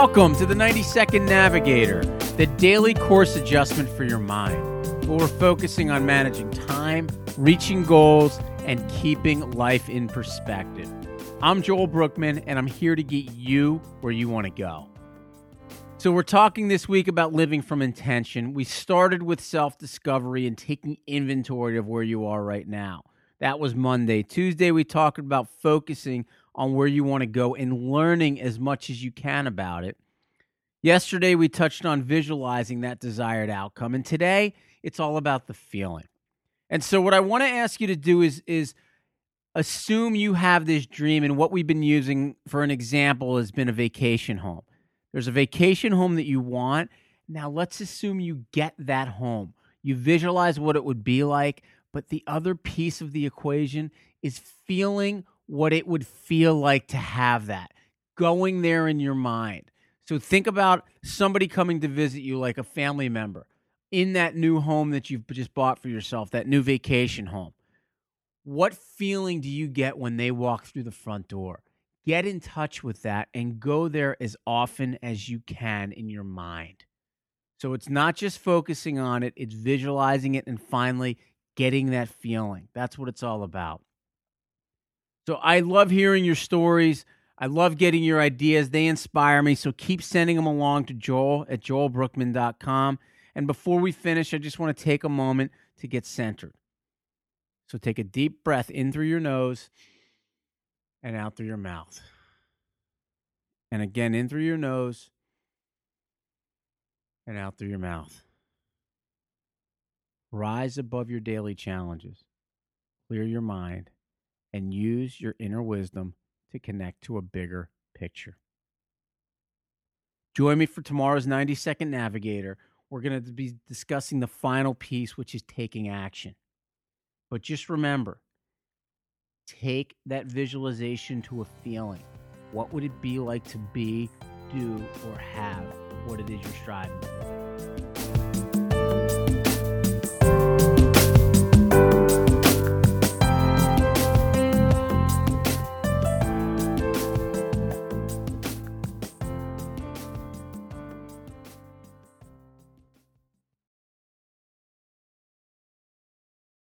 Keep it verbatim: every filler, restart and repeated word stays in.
Welcome to the ninety second Navigator, the daily course adjustment for your mind, where we're focusing on managing time, reaching goals, and keeping life in perspective. I'm Joel Brookman, and I'm here to get you where you want to go. So we're talking this week about living from intention. We started with self-discovery and taking inventory of where you are right now. That was Monday. Tuesday, we talked about focusing on where you want to go and learning as much as you can about it. Yesterday, we touched on visualizing that desired outcome. And today, it's all about the feeling. And so what I want to ask you to do is, is assume you have this dream. And what we've been using for an example has been a vacation home. There's a vacation home that you want. Now, let's assume you get that home. You visualize what it would be like. But the other piece of the equation is feeling what it would feel like to have that, going there in your mind. So think about somebody coming to visit you, like a family member, in that new home that you've just bought for yourself, that new vacation home. What feeling do you get when they walk through the front door? Get in touch with that and go there as often as you can in your mind. So it's not just focusing on it, it's visualizing it and finally getting that feeling. That's what it's all about. So I love hearing your stories. I love getting your ideas. They inspire me. So keep sending them along to Joel at joel brookman dot com. And before we finish, I just want to take a moment to get centered. So take a deep breath in through your nose and out through your mouth. And again, in through your nose and out through your mouth. Rise above your daily challenges. Clear your mind. And use your inner wisdom to connect to a bigger picture. Join me for tomorrow's ninety second Navigator. We're going to be discussing the final piece, which is taking action. But just remember, take that visualization to a feeling. What would it be like to be, do, or have what it is you're striving for?